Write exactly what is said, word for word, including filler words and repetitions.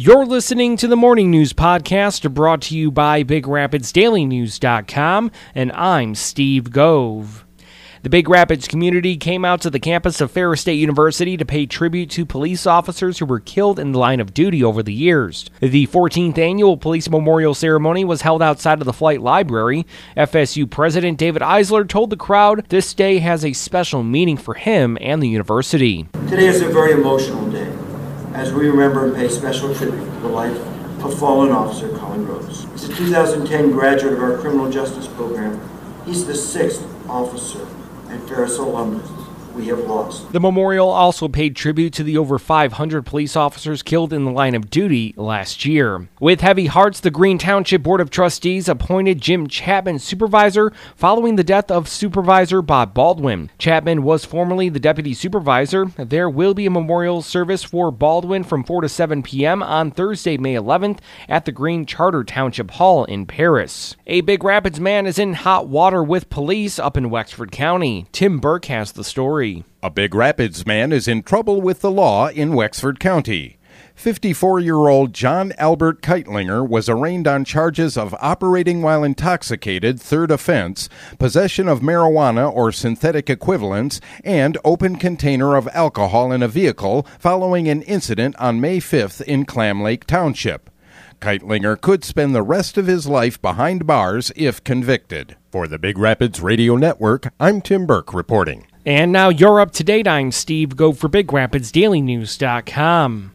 You're listening to the Morning News Podcast, brought to you by Big Rapids Daily News dot com, and I'm Steve Gove. The Big Rapids community came out to the campus of Ferris State University to pay tribute to police officers who were killed in the line of duty over the years. The fourteenth annual Police Memorial Ceremony was held outside of the Flight Library. F S U President David Eisler told the crowd this day has a special meaning for him and the university. Today is a very emotional day, as we remember and pay special tribute to the life of fallen officer Colin Rose. He's a two thousand ten graduate of our criminal justice program. He's the sixth officer and Ferris alumnus we have lost. The memorial also paid tribute to the over five hundred police officers killed in the line of duty last year. With heavy hearts, the Green Township Board of Trustees appointed Jim Chapman supervisor following the death of Supervisor Bob Baldwin. Chapman was formerly the deputy supervisor. There will be a memorial service for Baldwin from four to seven p.m. on Thursday, May eleventh at the Green Charter Township Hall in Paris. A Big Rapids man is in hot water with police up in Wexford County. Tim Burke has the story. A Big Rapids man is in trouble with the law in Wexford County. fifty-four-year-old John Albert Keitlinger was arraigned on charges of operating while intoxicated, third offense, possession of marijuana or synthetic equivalents, and open container of alcohol in a vehicle following an incident on May fifth in Clam Lake Township. Keitlinger could spend the rest of his life behind bars if convicted. For the Big Rapids Radio Network, I'm Tim Burke reporting. And now you're up to date. I'm Steve Gove for Big Rapids Daily News dot com.